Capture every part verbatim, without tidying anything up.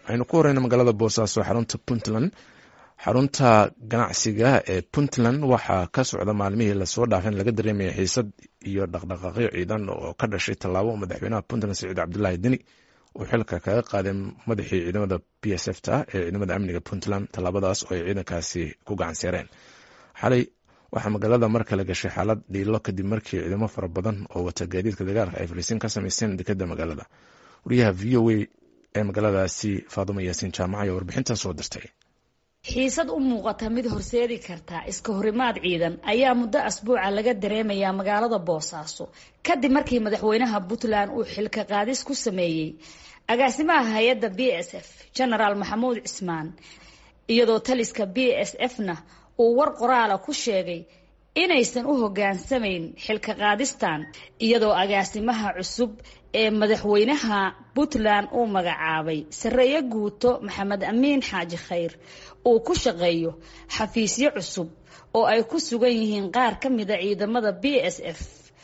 aynu ku horeyna magaalada Boosaaso xarunta Puntland xarunta ganacsiga ee Puntland waxaa ka socda maalmihii la soo dhaafay laga dareemay xiisad iyo dhaqdhaqaaqyo ciidan oo ka dhashay talaabo madaxweynaha Puntland Saciid Cabdullaahi Dini oo xilka kaga qaaday madaxii ciidamada P S F ta ee ciidamada amniga Puntland talaabadaas oo ay ciidankaasi ku gacan saareen xalay waxaa magaalada marka la gashay xaalad dhiilo kadib markii ciidamo fara badan oo wata gaadiidka dagaalka ay fariisin ka sameysteen dekedda magaalada wariyaha V O A ee magaaladaasi Faadumo Yaasiin Jaamac ayaa warbixintan soo dirtay. xiisad u muuqata mid horseedi karta iska horimaad ciidan ayaa muddo asbuuca laga dareemayaa magaalada Boosaaso kadib markii madaxweynaha Puntland uu xilka qaadis ku sameeyay agaasimaha hay'adda B S F General Maxamuud Cismaan iyadoo taliska B S F-na uu war qoraal ku sheegay inaysan u hogaansamayn xilka qaadistan iyadoo agaasimaha cusub ee madaxweynaha Puntland uu magacaabay Sareeye Guuto Maxamed Amiin Xaaji Khayr uu ku shaqeeyo xafiisyo cusub oo ay ku sugan yihiin qaar ka mid ah ciidamada B S F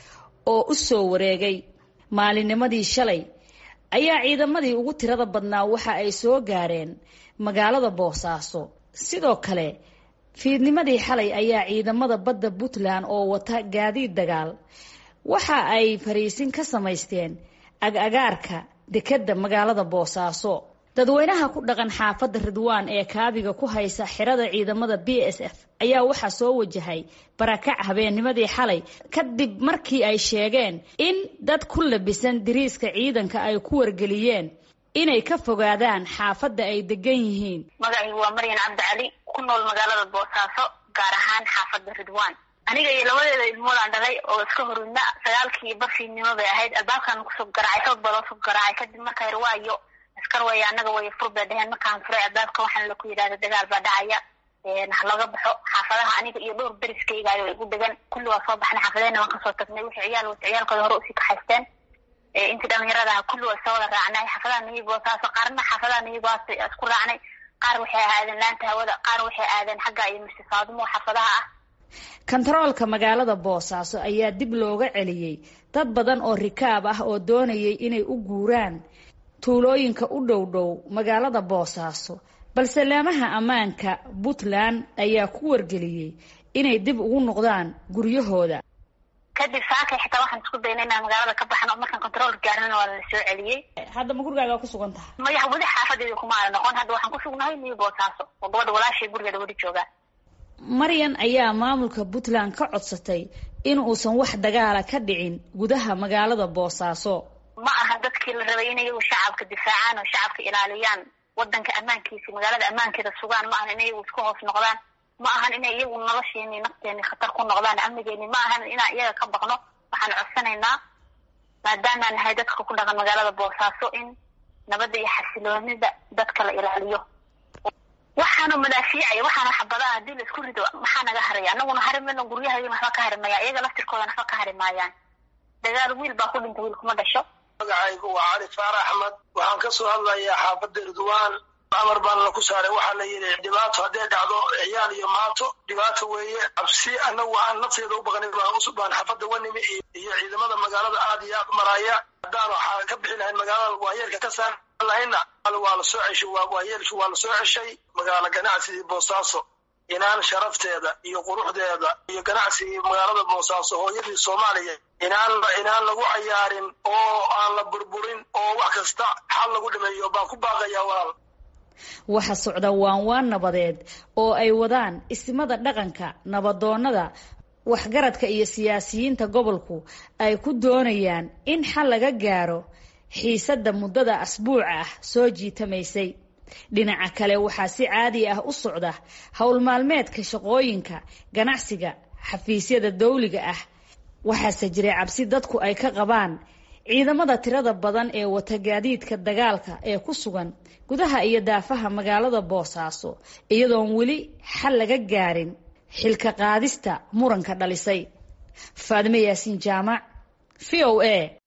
oo u soo wareegay maalinimadii shalay ayaa ciidamadii ugu tirada badnaa waxa ay soo gaareen magaalada Boosaaso sidoo kale fiidnimadii xalay ayaa ciidamada badda Puntland oo wata gaadiid dagaal waxa ay fariisin ka sameysteen ag-agaarka dekedda magaalada Boosaaso dadweynaha ku dhaqan xaafadda Ridwaan ee kaabiga ku haysa xirada ciidamada B S F ayaa waxa soo wajahay barakac habeennimadii xalay kadib markii ay sheegeen in dad ku labisan diriiska ciidanka ay ku wargeliyeen inay ka fogaadaan xaafadda ay degan yihiin. magacaygu waa Maryan Cabdi Cali ku nool magaalada Boosaaso gaar ahaan xaafadda Ridwaan. aniga iyo labadeeda ilmood aan dhalay oo iska horudna sagaalkii barfiidnimo bay ahayd albaabkan ku soo garaacay xoog badan soo garaacay kadib markay riwaayo askar way anaga way furbadeen markaan furay albaabka waxaan la ku yiraahdo dagaal baa dhacaya ee laga baxo xaafadaha aniga iyo dhowr dariskayga ay ugu degan kulli waa soo baxnay xaafadeena waan ka soo tagnay wixii ciyaal oo ciyaalkooda hore u sii kaxaysteen ee intii dhalinyarada kulli waa soo wada raacnay xaafadaha niyigo Boosaaso qaarna xaafadaha niyigo isku raacnay qaar waxay ahaadeen laanta hawada qaar waxay aadeen xagga iyo Faadumo xaafadaha ah. kantaroolka magaalada Boosaaso ayaa dib looga celiyay dad badan oo rikaab ah oo doonayay inay u guuraan tuulooyinka u dhow dhow magaalada Boosaaso balse laamaha ammaanka Puntland ayaa ku wargeliyay inay dib ugu noqdaan guryahooda kadib saaka xitaa waxaan isku daynay inaan magaalada ka baxno markaan kantarool gaarnana waa la soo celiyay. hadda ma gurigaaga ku sugan tahay? ma yahay wali xaafadeedu kuma aan noqon hadda waxaan ku sugnahay Niyi Boosaaso oo gabadha walaashay gurigeeda wadi jooga. Maryan ayaa maamulka Puntland ka codsatay in uusan wax dagaal ka dhicin gudaha magaalada Boosaaso. ma aha dadkii la rabay inay shacabka difaacaan oo shacabka ilaaliyaan wadanka amaankiisa magaalada amaankeeda sugaan ma aha inay isku hoos noqdaan ma aha inay iyagu nolosheena nafteena khatar ku noqdaan amnigeena ma aha in iyaga ka baqno waxaan codsanaynaa maadaama nahay dadka ku dhaqan magaalada Boosaaso in nabadda iyo xasiloonida dadka la ilaaliyo. waxaanu madaafiicay waxaanu xabadaha dil isku rido maxaa naga haraya anaguna harimana guryahaygana waxba ka harimaya iyaga laftirkooda waxba ka harimayaan dagaal wiil baa ku dhintay wiil kuma dhasho. magacaygu waa Cali Faarax Axmed waxaan ka soo hadlayaa xaafadda Ridwaan amar baan la ku saaray waxaa la yiri dhibaato hadday dhacdo ciyaal iyo maato dhibaato weeye cabsi anagu aan nafteeda u baqanay baan usoo baan xaafadda wanimi iyo ciidamada magaalada aad iyo aad maraya hadaan waxa ka bixi lahayn magaalada waayeelka ka saar lahayna waa la soo ceshay waa waayeelki waa la soo ceshay magaala ganacsiga Boosaaso inaan sharafteeda iyo quruxdeeda iyo ganacsiga magaalada Boosaaso hooyadii Soomaaliya inaan inaan lagu ciyaarin oo aan la burburin oo wax kasta xal lagu dhimayo baan ku baaqayaa walaal. waxa socda waan waan nabadeed oo ay wadaan ismada dhaqanka nabadoonada waxgaradka iyo siyaasiyiinta gobolku ay ku doonayaan in xal laga gaaro xiisadda muddada asbuuca ah soo jiitamaysay. dhinaca kale waxaa si caadi ah u socda hawl maalmeedka shaqooyinka ganacsiga xafiisyada dawliga ah waxaase jiray cabsi dadku ay ka qabaan ciidamada tirada badan ee wata gaadiidka dagaalka ee ku sugan gudaha iyo daafaha magaalada Boosaaso iyadoon weli xal laga gaarin xilka qaadista muranka dhalisay. Faadumo Yaasiin Jaamac V O A